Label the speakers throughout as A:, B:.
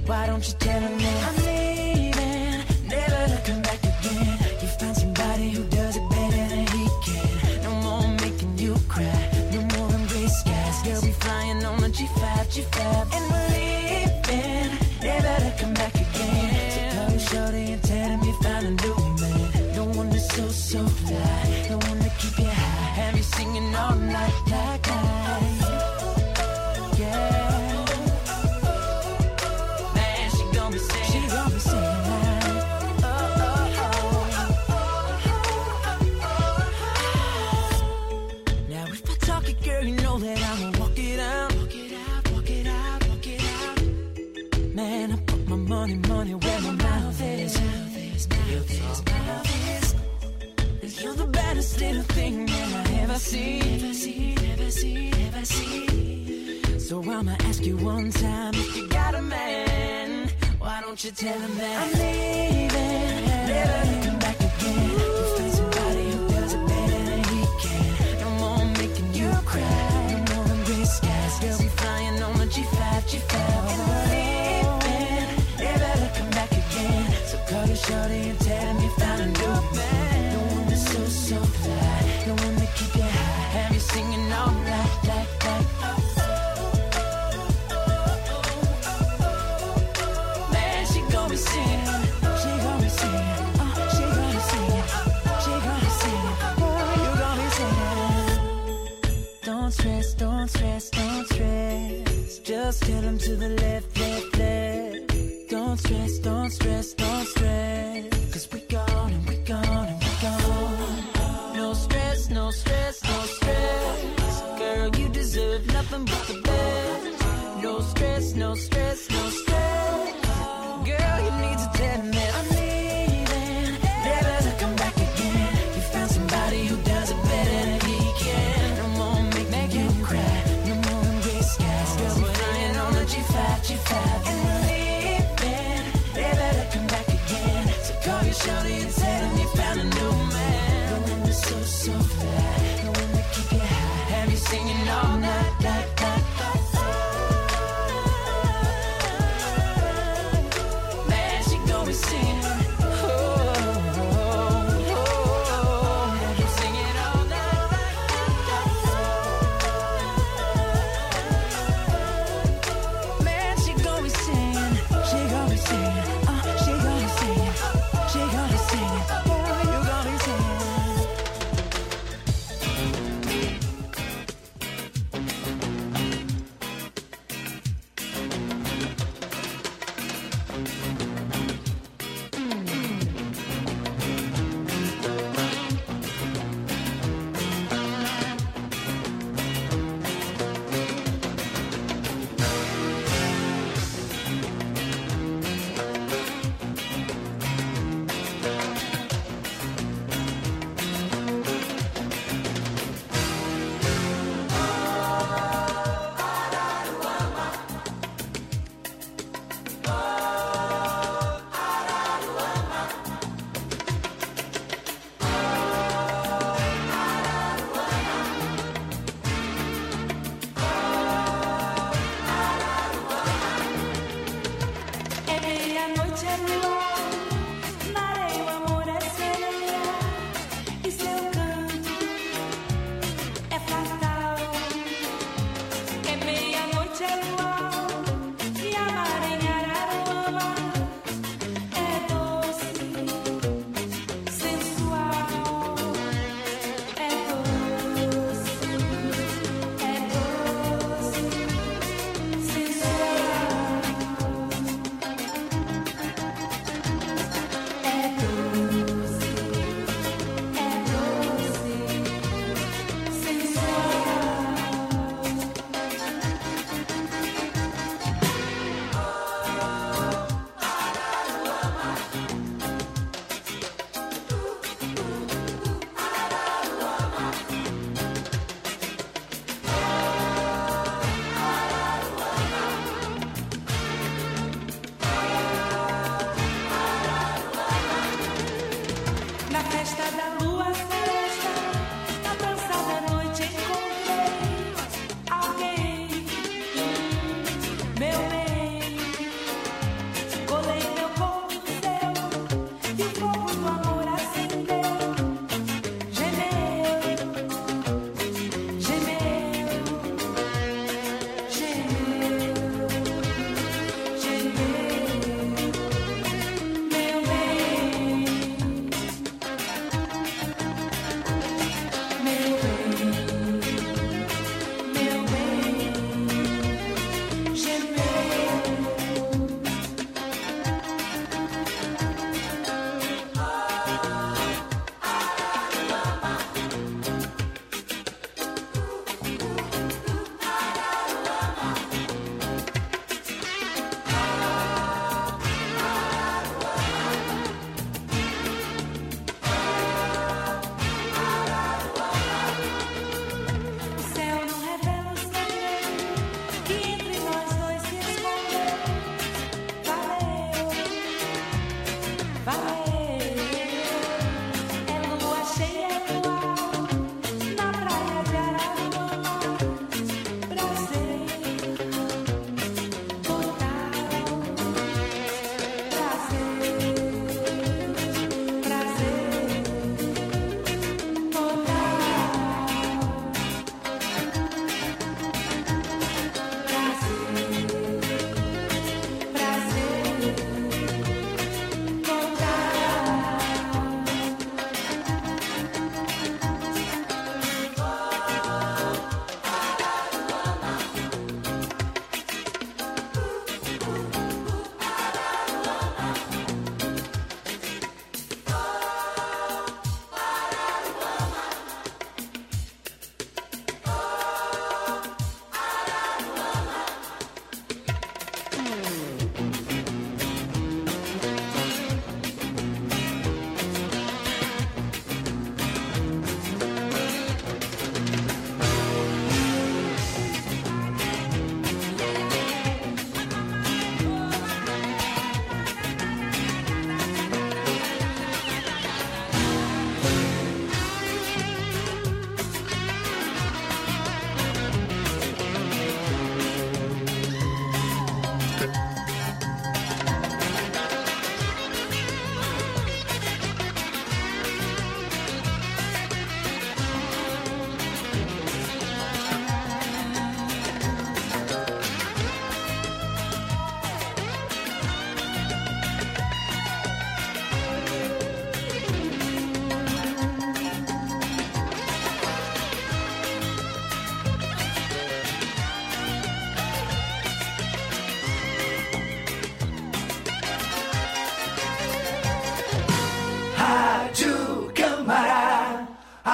A: Why don't you tell him that I'm leaving, never to come back again. You find somebody who does it better than he can. No more making you cry, no more embrace skies. Girl, we flying on a G5, G5, and we're leaving, never to come back again. So call your shorty and tell him you found a new man. The one that's so, so fly, the one that keep you high, have you singing all night like that. Money where my mouth is. You're the baddest little thing that I ever seen. So I'ma ask you one time, if you got a man, why don't you tell him that I'm leaving, never to come back again. You find somebody who does it better than he can. No more making you cry, no more than gray skies. Girl, we flying on a G5, G5, and we're leaving, never to come back again. So call your shorty and tell him you found a new man. The one that's so, so fly, the one that keep you high, have you singing all night like. Man, she gon' be singing, she gon' be singing, she gon' be singing, she gon' be singing, boy, you gon' be singing. Don't stress, don't stress, don't stress, just tell him to the left, left, left. Don't stress, don't stress, don't stress, 'cause we gone and we gone and we gone. No stress, no stress, no stress. Girl, you deserve nothing but the best. No stress, no stress, no stress. Girl, you need to tell me I'm leaving, never to come back again. You found somebody who does it better than he can. No more make you cry, no more than gray skies. Girl, we're flying on a G5, G5, and we're leaving, never to come back again. So call your shorty and tell him you found a new man. The one that's so, so fly, the one that keep you high, have you singing all night like. Man, she gon' be singing, have you singing all night like. Man, she gon' be singing.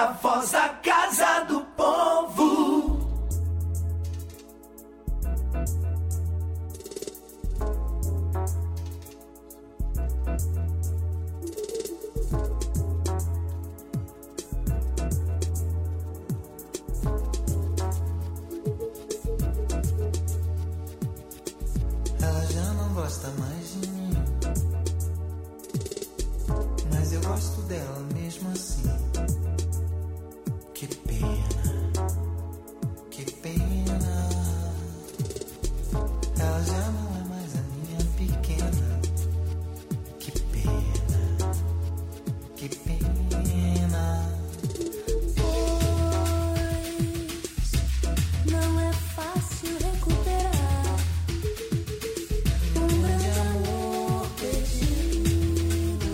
B: a voz da casa do povo.
C: Ela já não gosta mais de mim, mas eu gosto dela mesmo assim. Que pena, que pena. Ela já não é mais a minha pequena. Que pena, que pena.
A: Pois não é fácil recuperar um grande amor perdido.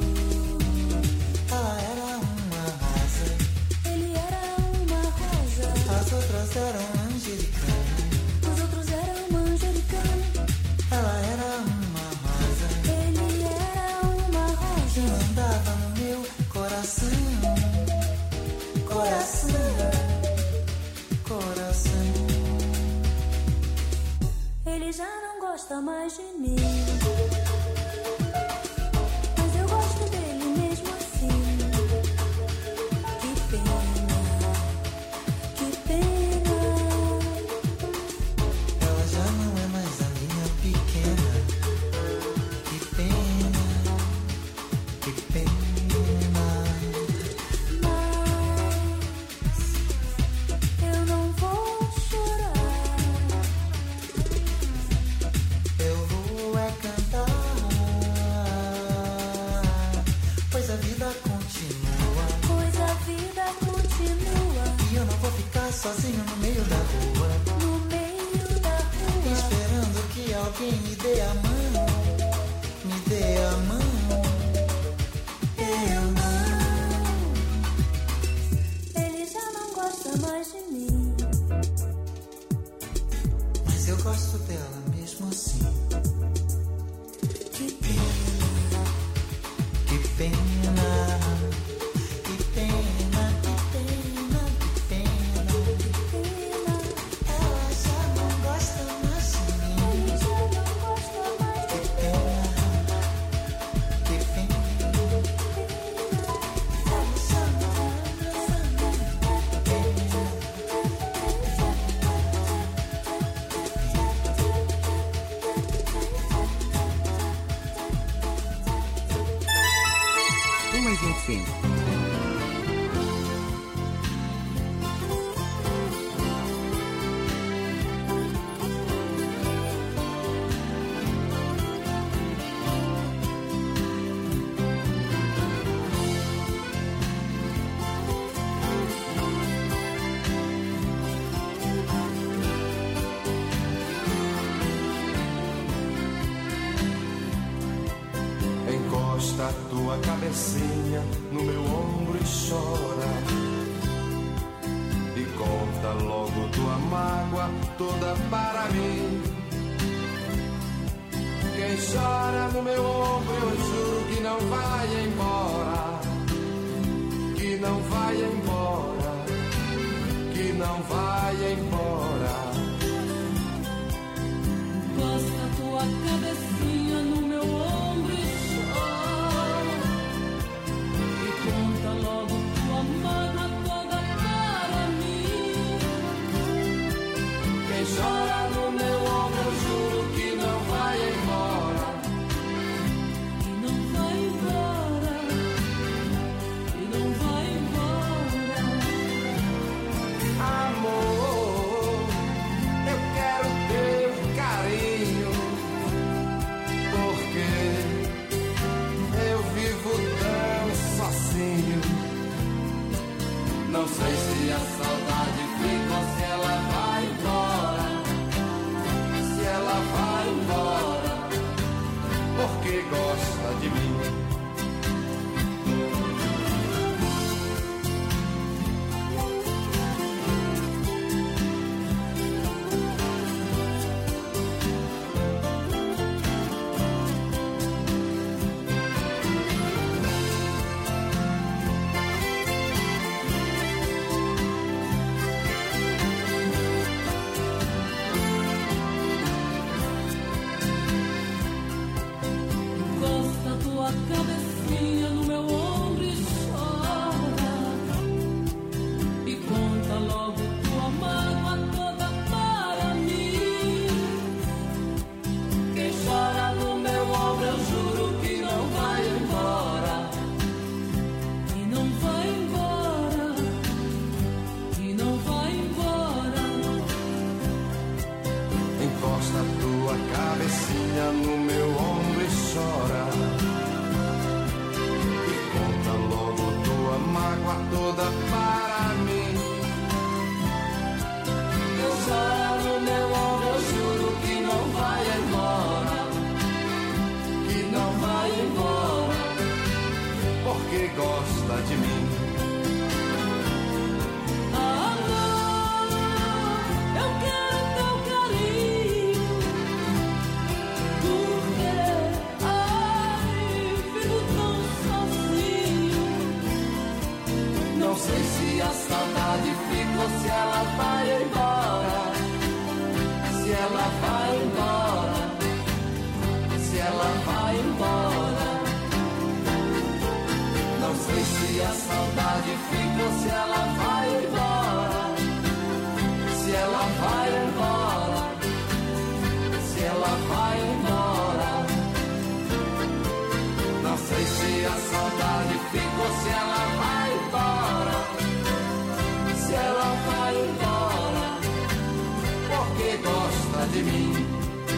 C: Ela era uma rosa,
A: Ele era uma rosa,
C: as outras eram angelicanas.
A: os outros eram manjericano.
C: Ela era uma rosa
A: Ele era uma
C: que
A: rosa,
C: andava no meu coração. Coração, coração.
A: ele já não gosta mais de mim, mas eu gosto dele mesmo assim. Que pena, que pena.
C: Ela já não é mais a minha pequena. Que pena, que pena.
A: Mas eu não vou chorar.
C: Eu vou é cantar, pois a vida continua.
A: Pois a vida continua
C: E eu não vou ficar sozinho no meio da rua,
A: no meio da rua,
C: esperando que alguém me dê a mão. Me dê a mão. Eu não.
A: ele já não gosta mais de mim,
C: Mas eu gosto dela mesmo assim.
A: que pena,
C: Que pena, que pena, que pena, que pena.
A: pena.
C: Ela já não gosta mais de mim.
A: Ele já não gosta mais
C: Que
A: de
C: pena, que pena. Ela já não
D: Uma e 25.
B: Encosta a tua cabecinha no meu ombro e chora. E conta logo tua mágoa toda para mim. Quem chora no meu ombro eu juro que não vai embora. Que não vai embora. Que não vai embora.
A: Encosta a tua cabecinha no meu ombro e chora. E conta logo tua mágoa toda para mim.
B: Quem chora no meu ombro eu juro que não vai embora.
A: Que não vai embora, que não vai embora.
B: Amor,
D: tua cabecinha no meu ombro e chora. E conta logo tua mágoa toda para mim. Quem chora no meu ombro, eu juro que não vai embora. E não vai embora. E não vai embora.
B: Encosta a tua cabecinha no meu ombro e chora. E conta logo tua mágoa toda para mim.
D: Eu choro no meu ombro, eu juro que não vai embora.
B: Que não vai embora, porque gosta de mim.
D: Ah, não, eu quero teu carinho. Porque, ai, fico tão sozinho.
B: Não sei se a saudade fica ou se ela vai embora. Se ela vai embora. Se ela vai embora. Não sei se a saudade fica ou se ela vai embora. Se ela vai embora. Se ela vai embora. Não sei se a saudade fica ou se ela vai embora. Se ela vai embora, porque gosta de mim.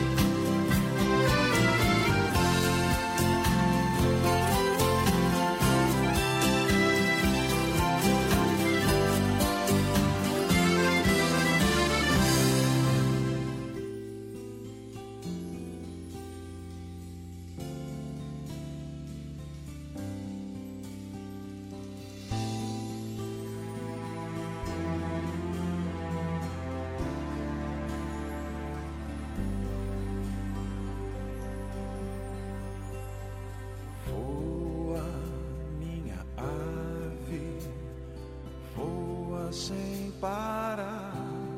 E: Voa, minha ave, voa sem parar.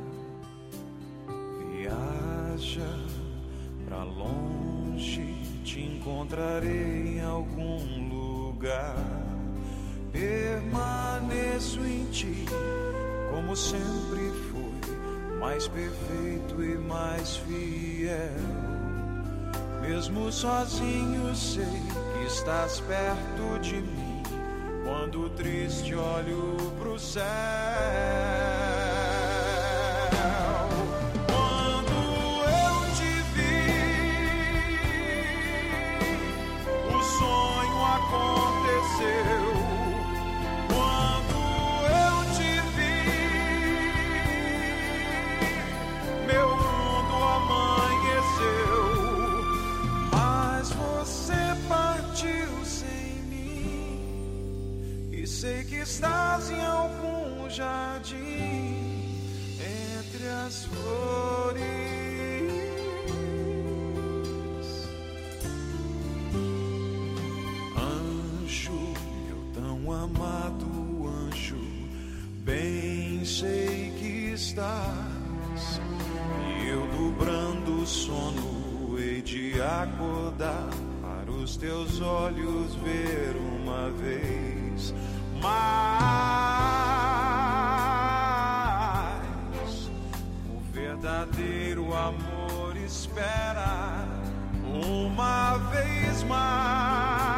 E: Viaja pra longe, te encontrarei em algum lugar. Permaneço em ti, como sempre fui, mais perfeito e mais fiel. Mesmo sozinho sei que estás perto de mim. Quando triste olho pro céu. Quando eu te vi, o sonho aconteceu. Quando eu te vi, meu mundo amanheceu. Você partiu sem mim e sei que estás em algum jardim entre as flores. Anjo, meu tão amado anjo, bem sei que estás e eu dobrando o sono hei de acordar para os teus olhos ver uma vez mais. O verdadeiro amor espera uma vez mais.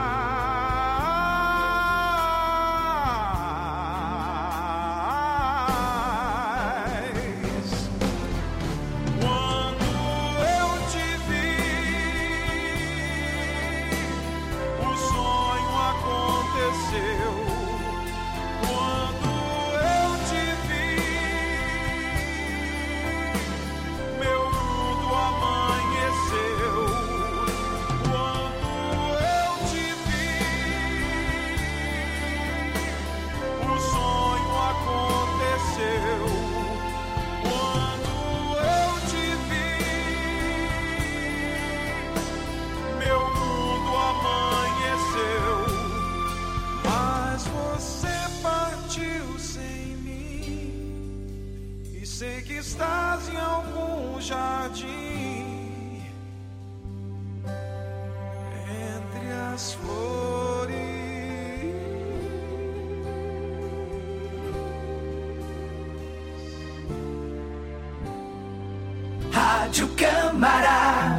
E: Sei que estás em algum jardim entre as flores.
A: Rádio Câmara.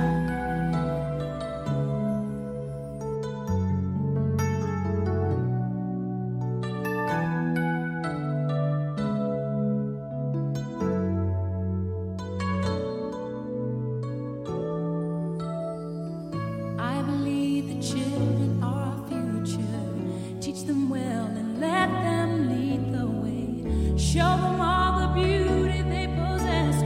D: I believe the children are our future. Teach them well and let them lead the way. Show them all the beauty they possess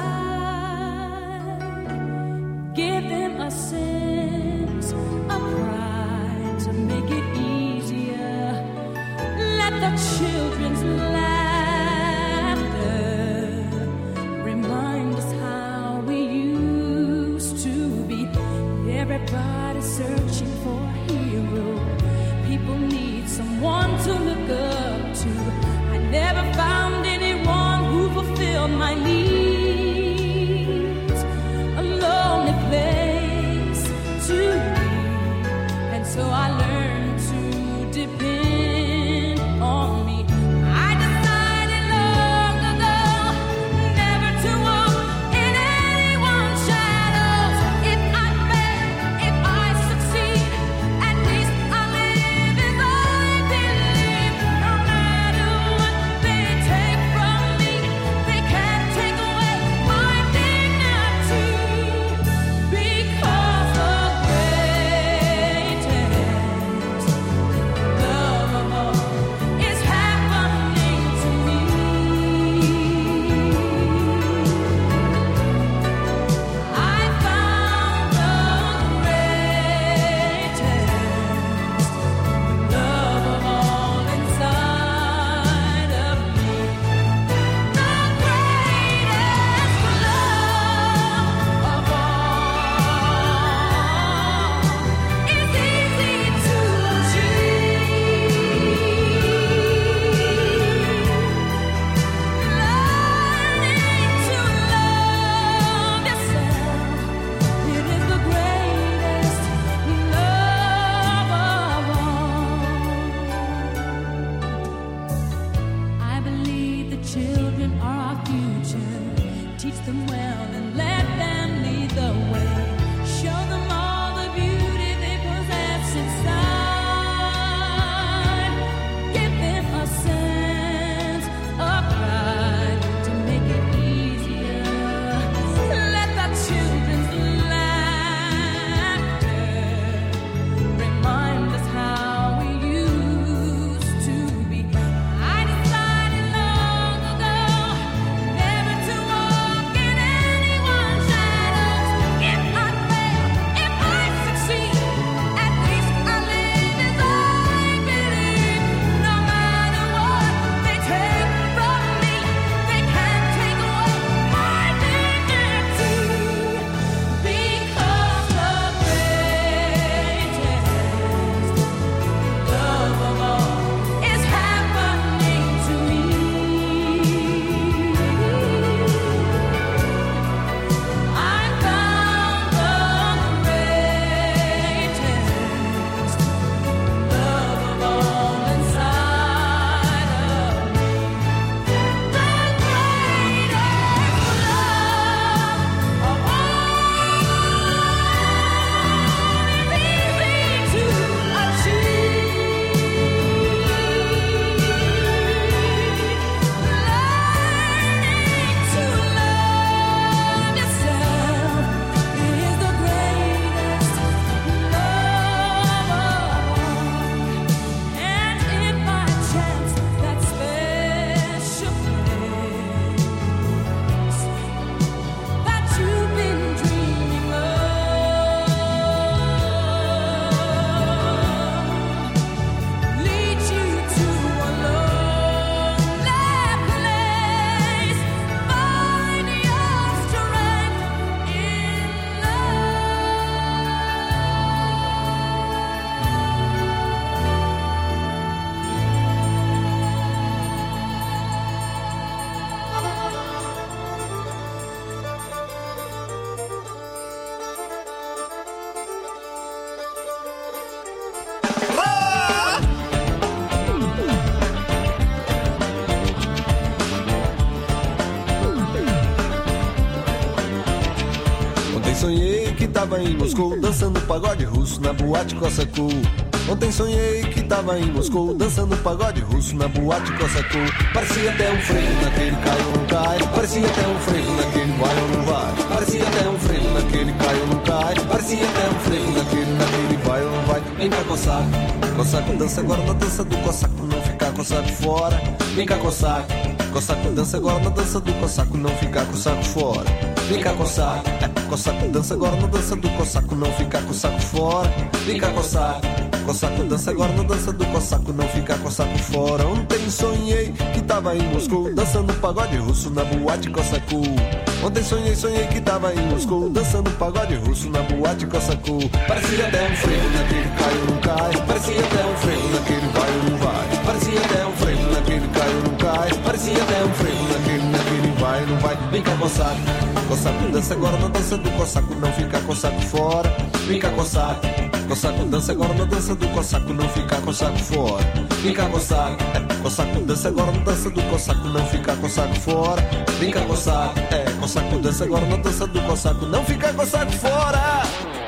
D: inside. Give them a sense of pride to make it easier. Let the children's laughter remind us how we used to be. Everybody's searching for a hero. People need someone to look up to. I never found anyone who fulfilled my needs. A lonely place to be. And so I learned to depend on me. I decided long ago never to walk in anyone's shadows. If I fail, if I succeed, at least I live as I believe. No matter what they take from me, they can't take away
F: tava em Moscou dançando pagode russo na boate Cossacou. Ontem sonhei que tava em Moscou dançando pagode russo na boate Cossacou. Parecia até um frevo naquele cai ou não cai. Parecia até um frevo naquele vai ou não vai. Parecia até um frevo naquele cai ou não cai. Parecia até um frevo naquele vai ou não vai. Vem cá Cossaco, Cossaco dança agora na dança do Cossaco, não ficar Cossaco fora. Vem cá Cossaco, Cossaco dança agora na dança do Cossaco, não ficar Cossaco fora. Vem cá Cossaco, Cossaco dança agora na dança do Cossaco, não ficar Cossaco fora. Vem cá Cossaco, Cossaco dança agora na dança do Cossaco, não ficar Cossaco fora. Ontem sonhei que tava em Moscou dançando pagode russo na boate Cossacou. Ontem sonhei que tava em Moscou dançando pagode russo na boate Cossacou. Parecia até um frevo naquele cai ou não cai. Parecia até um frevo naquele vai ou não vai. Parecia até um frevo naquele cai ou não cai. Parecia até um frevo naquele vai ou não vai. Vem cá Cossaco, Cossaco dança agora na dança do Cossaco, não ficar Cossaco fora. Vem cá Cossaco, Cossaco dança agora na dança do Cossaco, não ficar Cossaco fora. Vem cá Cossaco, Cossaco dança agora na dança do Cossaco, não ficar Cossaco fora. Vem cá Cossaco, Cossaco dança agora na dança do Cossaco, não ficar Cossaco fora.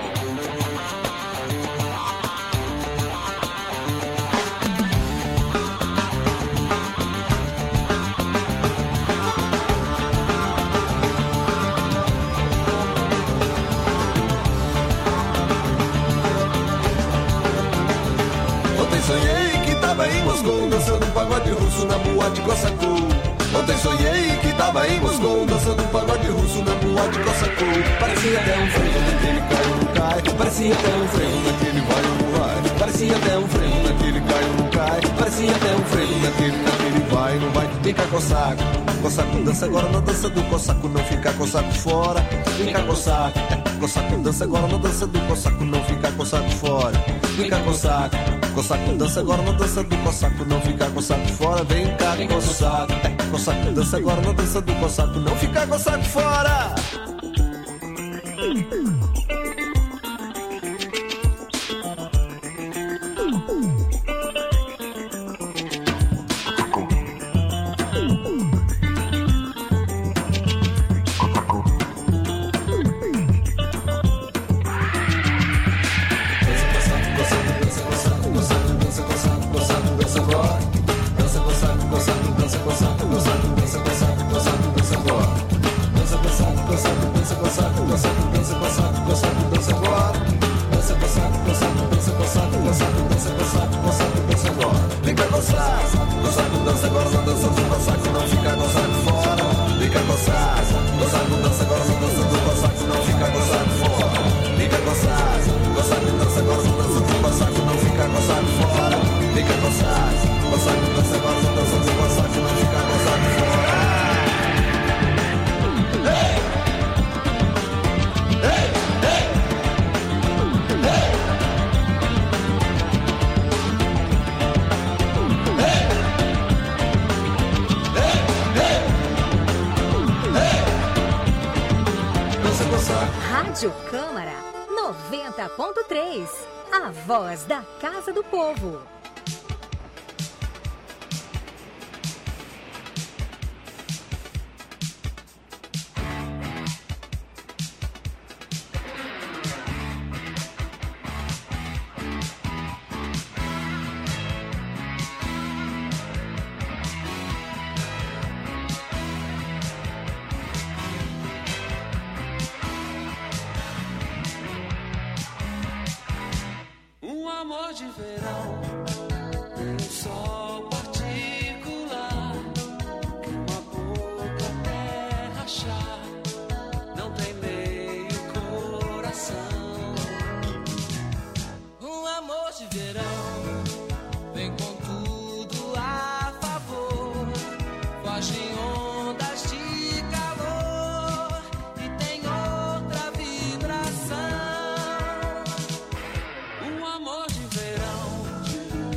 F: Sonhei que tava em Moscou dançando pagode russo na boate Cossacou. Ontem sonhei que tava em Moscou dançando pagode russo na boate Cossacou. Parecia até um frevo naquele cai ou não cai. Parecia até um frevo naquele vai ou não vai. Parecia até um frevo naquele cai ou não cai. Parecia até um frevo naquele vai ou não vai. Vem cá Cossaco, Cossaco dança agora na dança do Cossaco, não ficar Cossaco fora. Vem cá Cossaco, Cossaco dança agora na dança do Cossaco, não ficar Cossaco fora. Vem cá Cossaco, Cossaco dança agora na dança do Cossaco, não ficar Cossaco fora. Vem cá Cossaco, Cossaco dança agora na dança do Cossaco, não ficar Cossaco fora.
G: Rádio Câmara 90.3, a voz da Casa do Povo.
H: Amor de verão, um sol particular, que uma boca até rachar, não tem meio coração. Um amor de verão, vem com tudo a favor, foge em ondas de calor e tem outra vibração. Um amor de verão,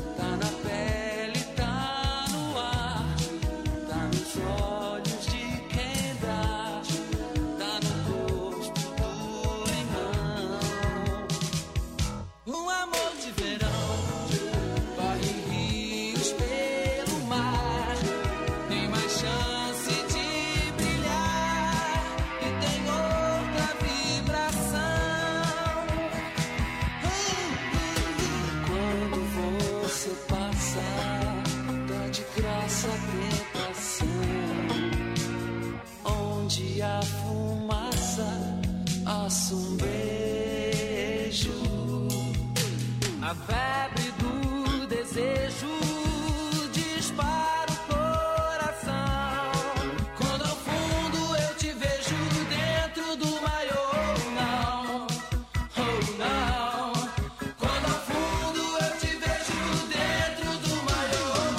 H: A febre do desejo dispara o coração. Quando ao fundo eu te vejo dentro do maior, não, oh não. Quando ao fundo eu te vejo dentro do maior,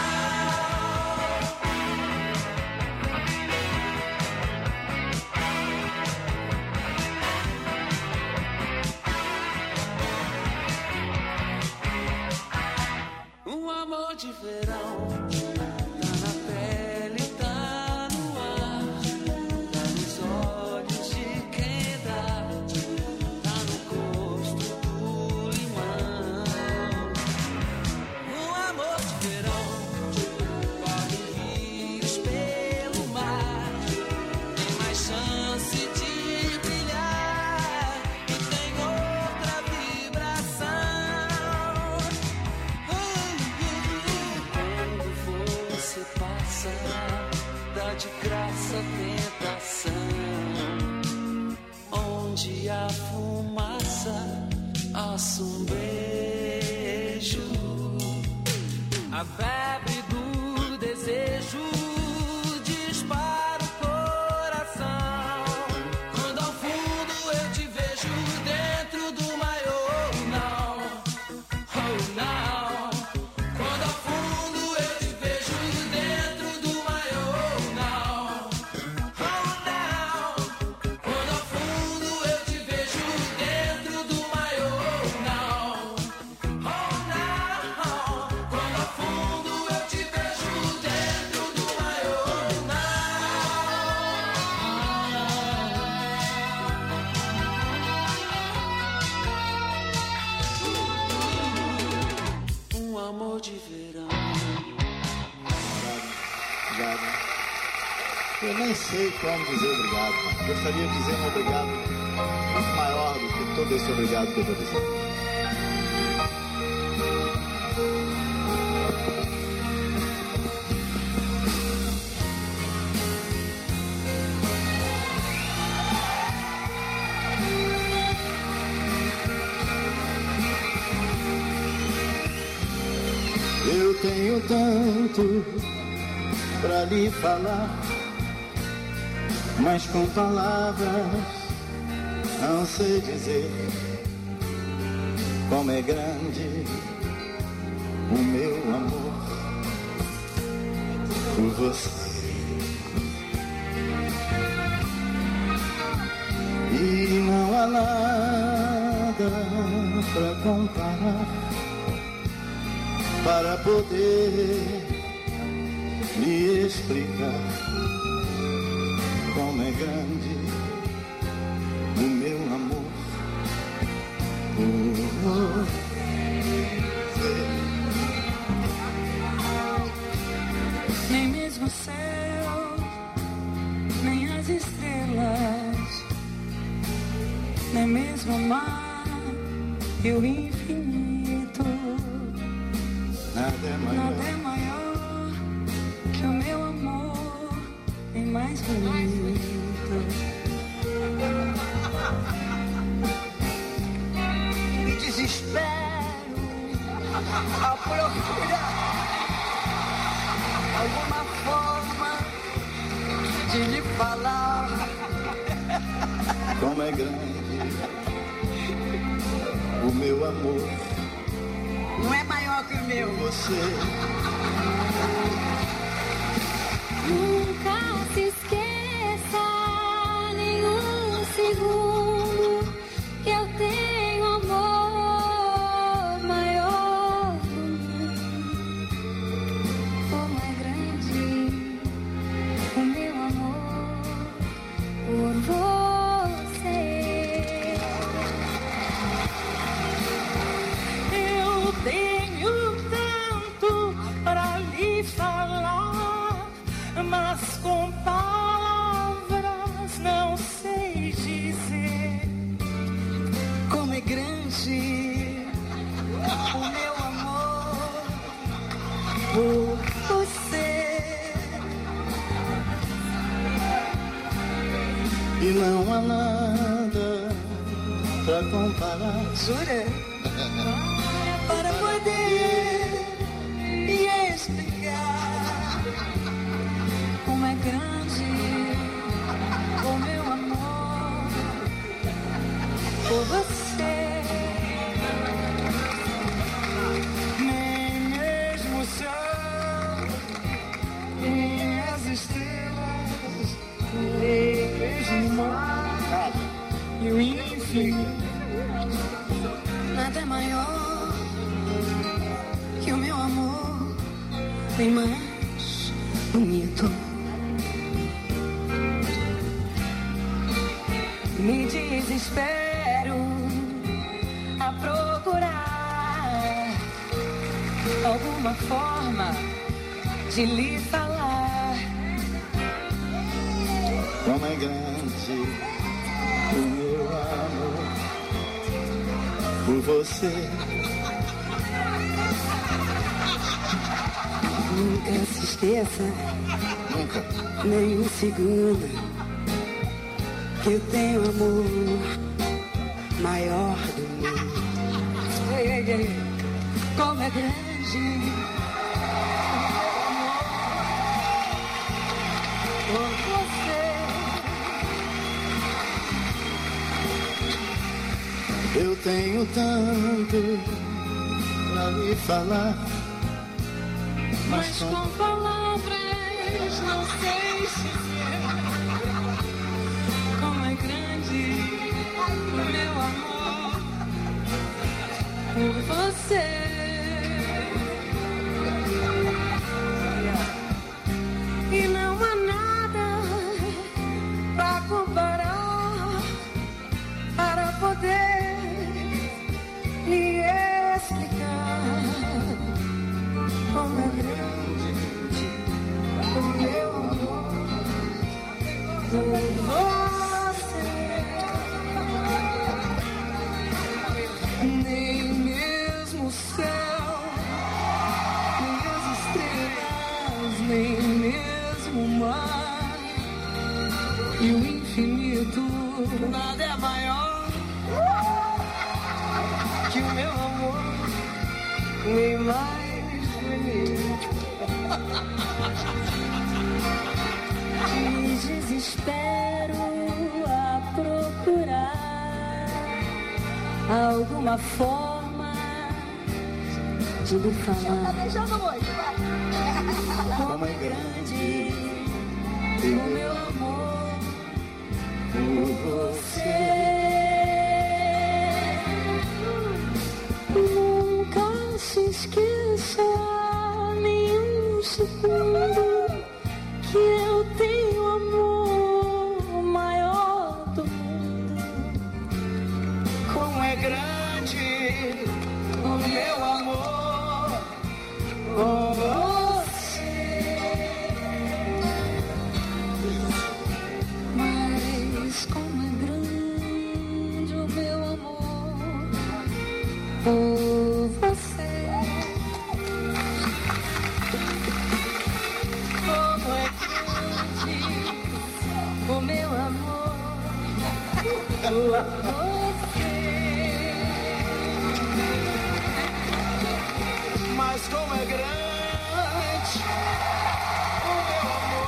H: não. Um amor de verão, tá na pele, tá no ar, tá nos olhos de quem dá, tá no gosto do limão. Um amor de verão, corre rios pelo mar, tem mais chance de brilhar e tem outra vibração. Quando você passa, dá de graça a tentação. Onde a fumaça, assa um beijo. A febre do desejo dispara o coração. Quando ao fundo eu te vejo dentro do maior, não, oh não. Quando ao fundo eu te vejo dentro do maior, não, oh não. Quando ao fundo eu te vejo dentro do maior, não, oh não. Quando ao fundo eu te vejo dentro do maior, não. Um amor de verão.
I: Obrigado. Eu nem sei como dizer obrigado, mas gostaria de dizer um obrigado muito maior do que todo esse obrigado que eu vou dizer. Eu tenho tanto pra lhe falar, mas com palavras não sei dizer como é grande o meu amor por você. E não há nada pra comparar para poder lhe explicar como é grande o meu amor por você.
D: Nem mesmo o céu, nem as estrelas, nem mesmo o mar e o infinito.
I: Nada é
D: maior que o meu amor, nem mais bonito.
C: Me desespero a procurar alguma forma de lhe falar
I: como é grande o meu amor.
C: Não é maior que o meu.
I: Você
J: nunca se esqueça nenhum segundo que eu tenho amor maior do mundo. Como é grande o meu amor por você.
D: Eu tenho tanto para lhe falar, mas com palavras não sei dizer
C: como é grande o meu amor por você.
I: e não há nada pra comparar.
C: Jura?
K: bem mais bonito. Me desespero a procurar alguma forma de lhe falar.
I: Como é grande o meu amor por você.
K: Nunca se esqueça,
I: Nunca.
K: nem um segundo, que eu tenho amor maior do mundo. Ei, ei, ei, como é grande o amor por você.
I: Eu tenho tanto pra lhe falar,
K: Mas com palavras não sei dizer como é grande o meu amor por você. E não há nada pra comparar, para poder lhe explicar como é grande o meu amor por você. Nem mesmo o céu, nem as estrelas, nem mesmo o mar e o infinito, nada é maior que o meu amor, nem mais bonito. Me desespero a procurar alguma forma de lhe falar.
I: como é grande
K: O meu amor por você. Nunca se esqueça nenhum segundo que eu tenho amor maior do mundo. Como é grande o meu amor por você. Mas como é grande o meu amor por você. Como é grande o meu amor por você. Mas como é grande o meu amor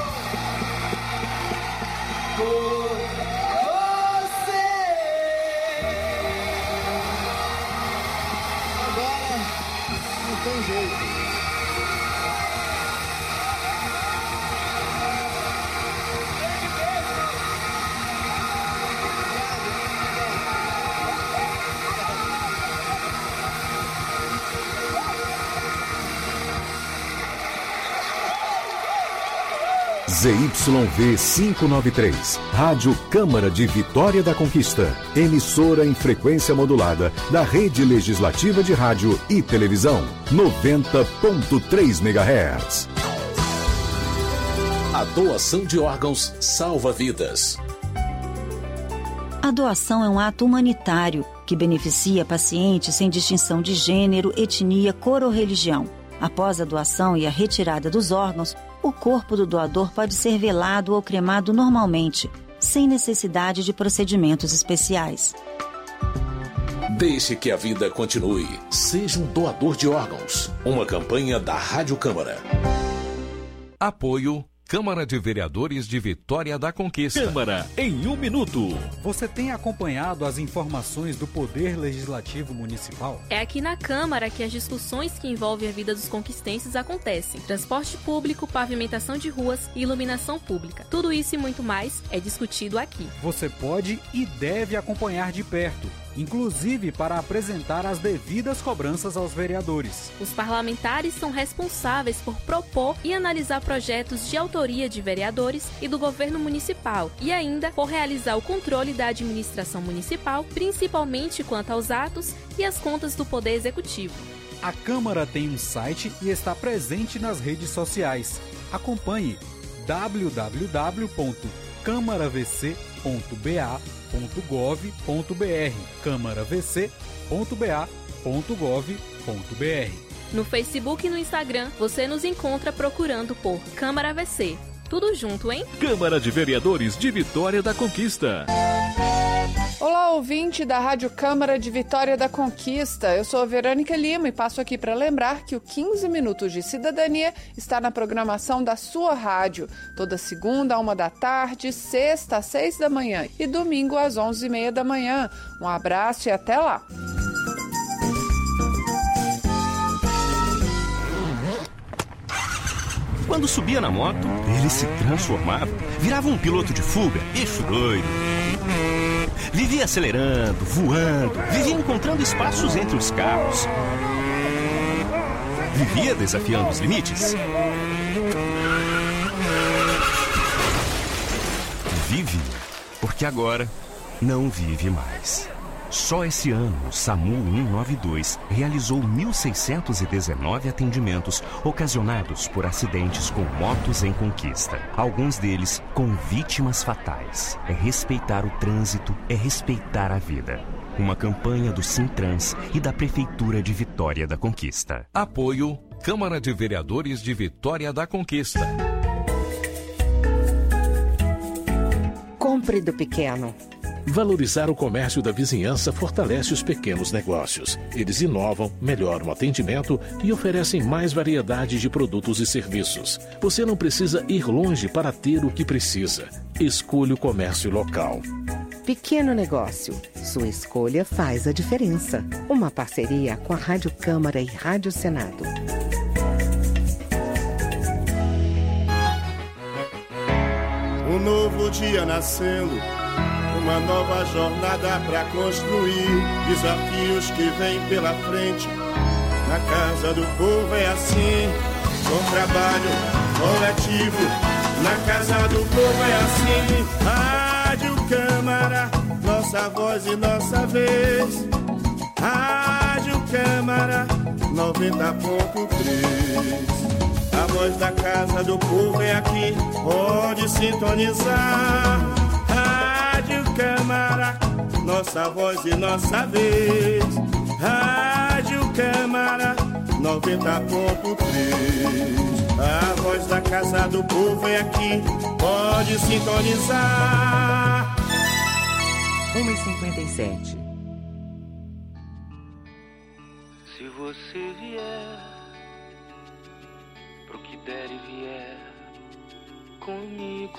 K: por você.
I: agora, não tem jeito.
L: ZYV 593, Rádio Câmara de Vitória da Conquista, emissora em frequência modulada da Rede Legislativa de Rádio e Televisão, 90.3 MHz.
M: A doação de órgãos salva vidas.
N: A doação é um ato humanitário que beneficia pacientes sem distinção de gênero, etnia, cor ou religião. Após a doação e a retirada dos órgãos, o corpo do doador pode ser velado ou cremado normalmente, sem necessidade de procedimentos especiais.
M: Deixe que a vida continue. Seja um doador de órgãos. Uma campanha da Rádio Câmara.
O: Apoio Câmara de Vereadores de Vitória da Conquista.
P: Câmara em 1 minuto. Você tem acompanhado as informações do Poder Legislativo Municipal?
Q: É aqui na Câmara que as discussões que envolvem a vida dos conquistenses acontecem. Transporte público, pavimentação de ruas e iluminação pública. Tudo isso e muito mais é discutido aqui.
P: Você pode e deve acompanhar de perto inclusive para apresentar as devidas cobranças aos vereadores.
Q: Os parlamentares são responsáveis por propor e analisar projetos de autoria de vereadores e do governo municipal e ainda por realizar o controle da administração municipal, principalmente quanto aos atos e às contas do Poder Executivo.
P: A Câmara tem um site e está presente nas redes sociais. Acompanhe www.câmaravc.ba.gov.br câmaravc.ba.gov.br.
Q: No Facebook e no Instagram, você nos encontra procurando por Câmara VC. Tudo junto, hein?
O: Câmara de Vereadores de Vitória da Conquista.
R: Olá, ouvinte da Rádio Câmara de Vitória da Conquista. Eu sou a Verônica Lima e passo aqui para lembrar que o 15 Minutos de Cidadania está na programação da sua rádio. Toda segunda, 13h, sexta, às 6 da manhã e domingo, às 11h30 da manhã. Um abraço e até lá!
S: Quando subia na moto, ele se transformava, virava um piloto de fuga, bicho doido. Vivia acelerando, voando, vivia encontrando espaços entre os carros. Vivia desafiando os limites. Vive, porque agora não vive mais. Só esse ano, o SAMU 192 realizou 1.619 atendimentos ocasionados por acidentes com motos em conquista. Alguns deles com vítimas fatais. É respeitar o trânsito, é respeitar a vida. Uma campanha do Sintrans e da Prefeitura de Vitória da Conquista.
O: Apoio Câmara de Vereadores de Vitória da Conquista.
T: Compre do pequeno.
M: Valorizar o comércio da vizinhança fortalece os pequenos negócios. Eles inovam, melhoram o atendimento e oferecem mais variedade de produtos e serviços. Você não precisa ir longe para ter o que precisa. Escolha o comércio local.
T: Pequeno negócio. Sua escolha faz a diferença. Uma parceria com a Rádio Câmara e Rádio Senado.
U: Um novo dia nascendo, uma nova jornada pra construir. Desafios que vêm pela frente. Na casa do povo é assim. Com trabalho coletivo. Na casa do povo é assim. Rádio Câmara, nossa voz e nossa vez. Rádio Câmara 90.3. A voz da casa do povo é aqui. Pode sintonizar. Rádio Câmara, nossa voz e nossa vez. Rádio Câmara 90.3. A voz da casa do povo é aqui. Pode sintonizar.
T: 1h57.
V: Se você vier pro que der e vier comigo,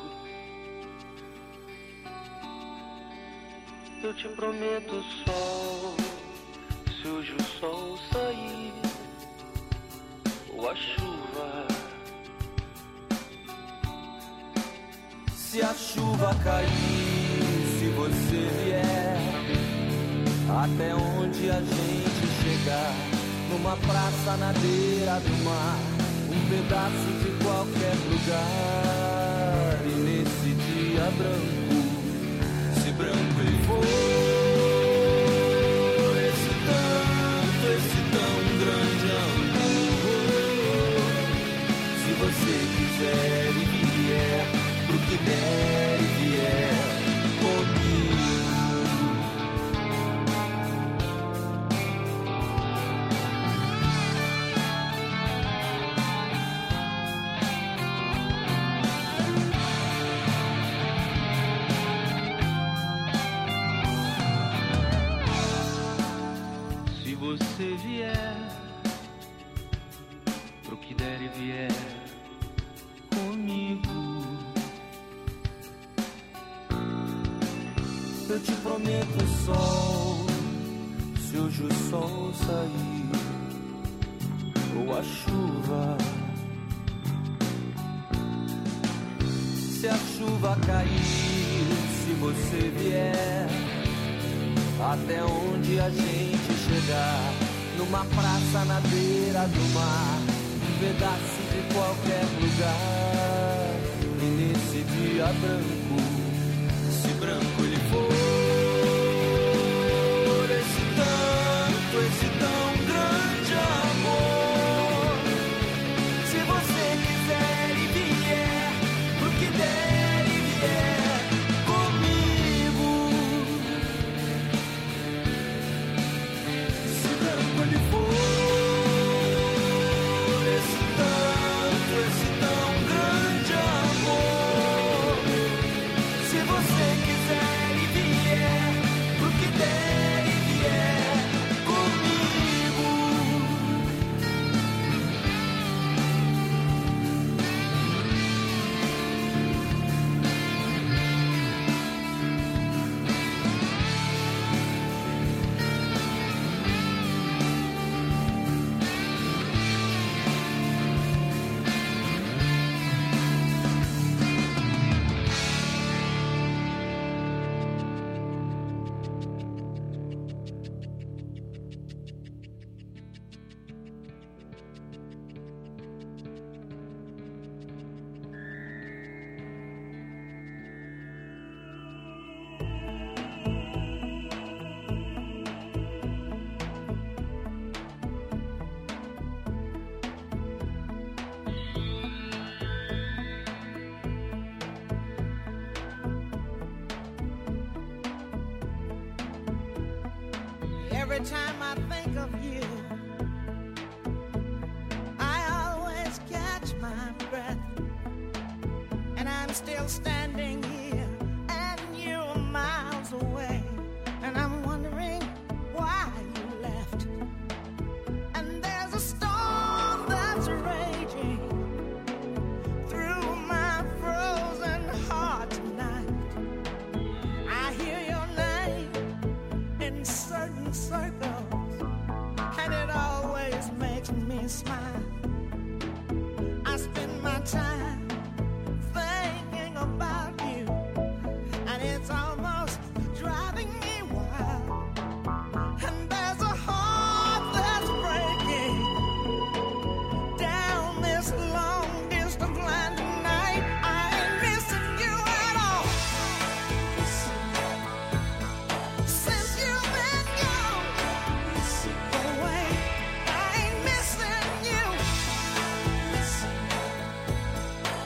V: eu te prometo sol, se hoje o sol sair, ou a chuva.
H: Se a chuva cair, se você vier, até onde a gente chegar, numa praça na beira do mar, um pedaço de qualquer lugar. E nesse dia branco, se branco ele for, esse tão grande amor. Se você quiser e vier, pro que der e vier comigo.
V: Se você vier, pro que der e vier comigo,
H: eu te prometo sol, se hoje o sol sair, ou a chuva. Se a chuva cair, se você vier, até onde a gente chegar. Numa praça na beira do mar, um pedaço de qualquer lugar. E nesse dia branco, se branco ele for, esse tão grande amor. Se você quiser e vier, pro que der e vier comigo, se branco ele for, esse tão grande amor. Se você quiser e vier, pro que der e vier comigo.
B: Every time I think of you, I always catch my breath. And I'm still standing here, and you're miles away. And I'm wondering why you left. And there's a storm that's raging through my frozen heart tonight. I hear your name in certain circles, and it always makes me smile. I spend my time thinking about you, and it's almost driving me wild. And there's a heart that's breaking down this long distance line tonight. I ain't missing you at all. Since you've been gone away, I ain't missing you.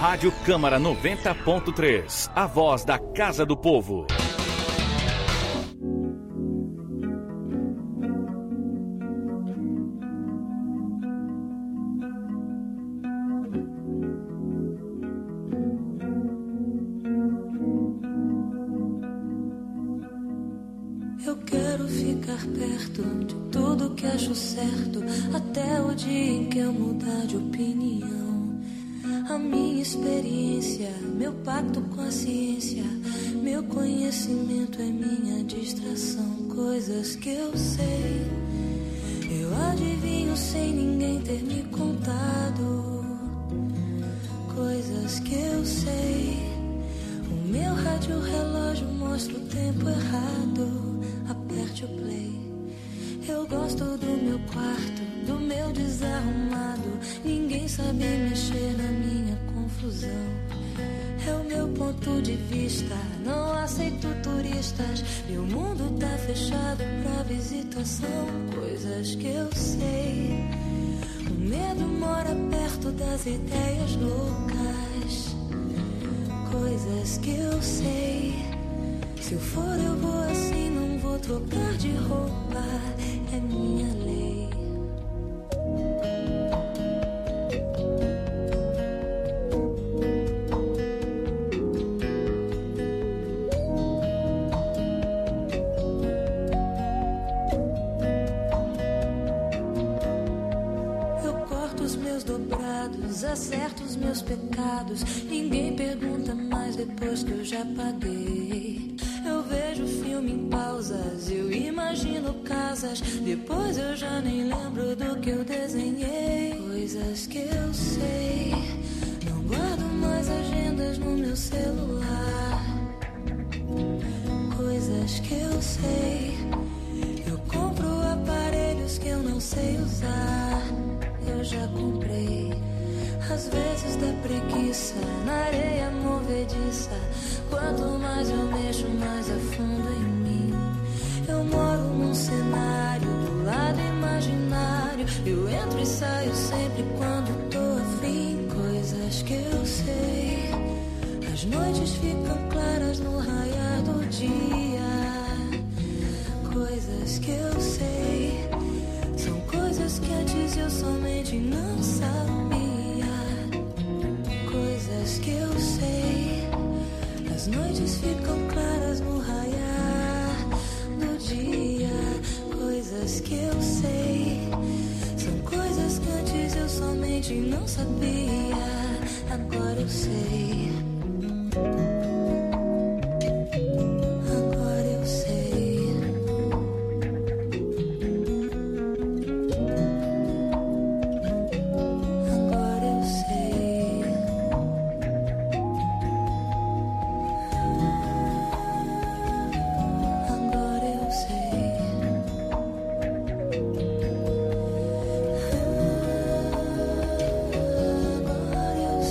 A: Rádio Câmara 90.3, a voz da Casa do Povo.
K: Eu quero ficar perto de tudo que acho certo, até o dia em que eu mudar de opinião. A minha experiência, meu pacto com a ciência, meu conhecimento é minha distração. Coisas que eu sei, eu adivinho sem ninguém ter me contado. Coisas que eu sei, o meu rádio relógio mostra o tempo errado. Aperte o play. Eu gosto do meu quarto, do meu desarrumado. Ninguém sabe mexer na minha confusão. É o meu ponto de vista, não aceito turistas. Meu mundo tá fechado pra visitação. Coisas que eu sei, o medo mora perto das ideias loucas. Coisas que eu sei, se eu for eu vou assim, não vou trocar de roupa, é minha lei. Eu corto os meus dobrados, acerto os meus pecados. Ninguém pergunta mais depois que eu já paguei. Eu vejo filme em pausas, eu imagino casas. Depois eu já nem lembro do que eu desenhei. Coisas que eu sei, não guardo mais agendas no meu celular. Coisas que eu sei, eu compro aparelhos que eu não sei usar. Eu já comprei, às vezes dá preguiça, na areia movediça. Quanto mais eu mexo, mais afundo em mim. Eu moro num cenário do lado imaginário. Eu entro e saio sempre quando tô afim. Coisas que eu sei, as noites ficam claras no raiar do dia. Coisas que eu sei, são coisas que antes eu somente não sabia. Coisas que eu sei, as noites ficam claras no raiar do dia. Coisas que eu sei, são coisas que antes eu somente não sabia. Agora eu sei. Agora eu sei. Agora eu sei. Agora eu sei. Agora eu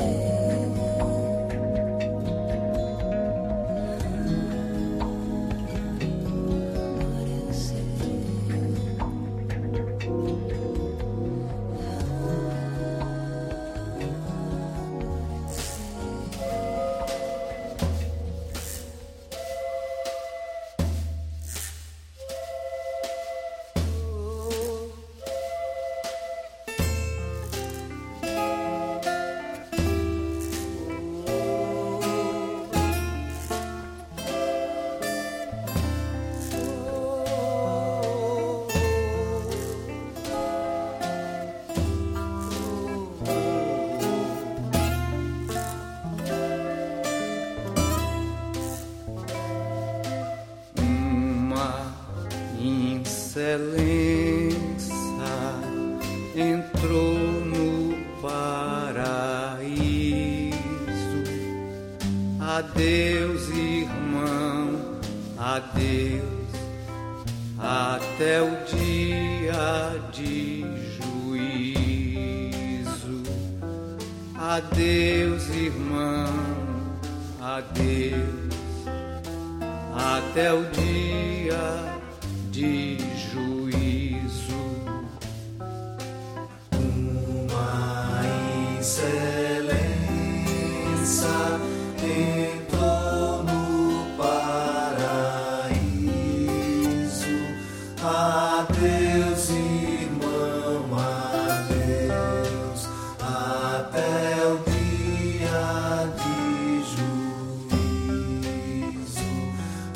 E: excelência entrou no paraíso. Adeus, irmão, adeus, até o dia de juízo. Adeus, irmão, adeus, até o dia de juízo.
C: Uma excelência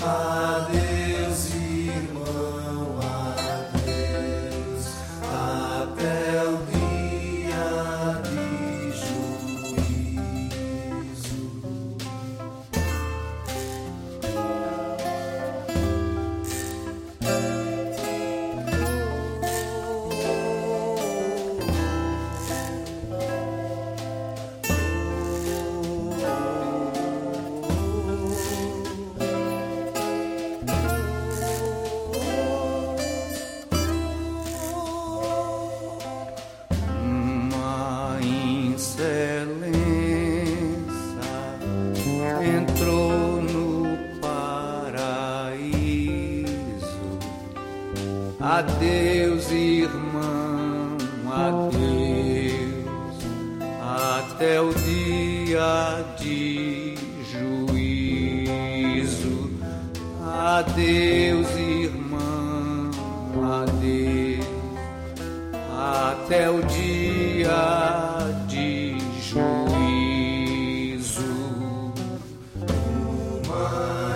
C: Adeus, irmão, adeus, até o dia de juízo.
E: Uma excelência entrou no paraíso. Adeus, irmão, adeus, até o dia de juízo. Adeus, irmão, adeus, até o dia de juízo.
C: Uma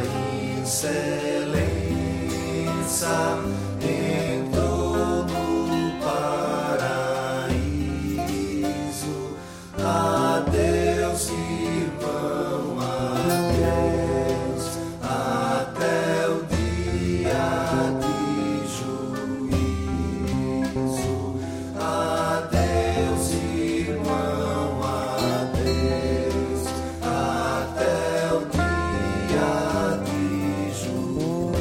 C: excelência entrou no paraíso. Adeus, irmão, adeus, até o dia de juízo. Adeus, irmão, adeus, até o dia de juízo.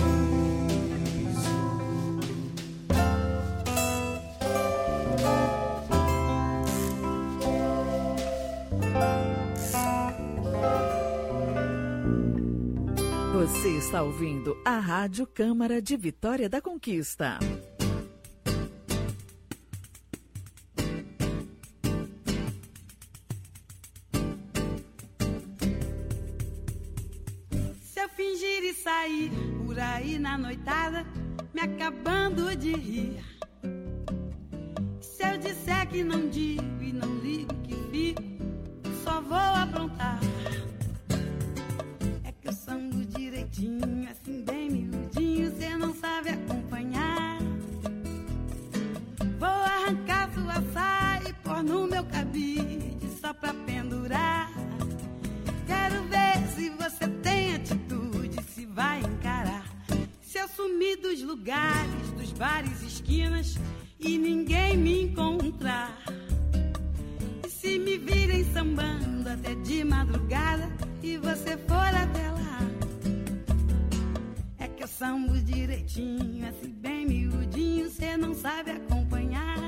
F: Você está ouvindo a Rádio Câmara de Vitória da Conquista.
G: Se eu fingir e sair por aí na noitada, me acabando de rir. Se eu disser que não digo e não ligo que fico, só vou aprontar. É que eu sambo direitinho, assim bem miudinho, cê não sabe acompanhar. Vou arrancar sua saia e pôr no meu cabide só pra pendurar. Quero ver se você tem atitude, se vai encarar. Se eu sumir dos lugares, dos bares, esquinas e ninguém me encontrar. E se me virem sambando até de madrugada e você for até lá. É que eu sambo direitinho, assim bem miudinho, cê não sabe acompanhar.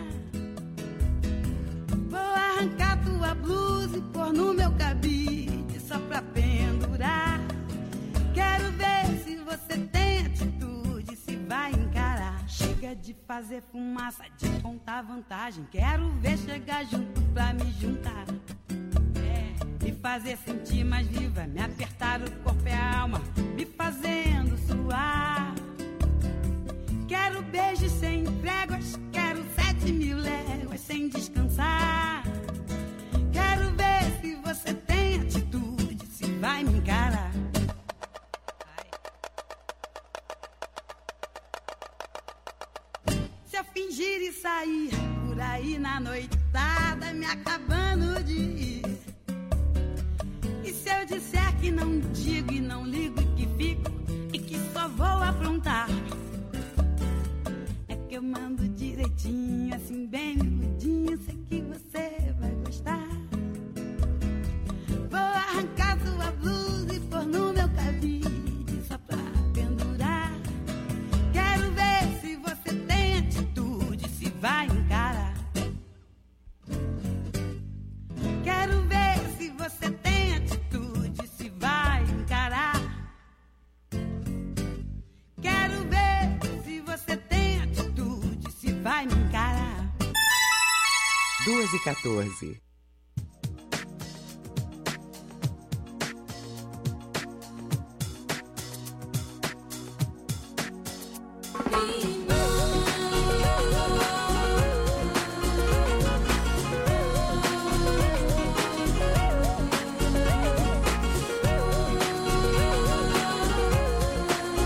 G: Vou arrancar tua blusa e pôr no meu cabide só pra pendurar. Quero ver se você tem atitude, se vai encarar. Chega de fazer fumaça, de contar vantagem. Quero ver chegar junto pra me juntar. Me fazer sentir mais viva, me apertar o corpo e a alma, me fazendo suar. Quero beijos sem tréguas, quero 7.000 léguas sem descansar. Quero ver se você tem atitude, se vai me encarar. Se eu fingir e sair por aí na noitada, me acabando de ir. E se eu disser que não digo e não ligo e que fico e que só vou aprontar. É que eu mando direitinho, assim bem miudinho, sei que você vai gostar. Vou arrancar sua blusa e pôr no meu cabide só pra pendurar. Quero ver se você tem atitude, se vai encarar. Quero ver se você tem atitude, se vai encarar. Quero ver se você tem atitude, se vai me encarar.
T: 2h14.
K: Me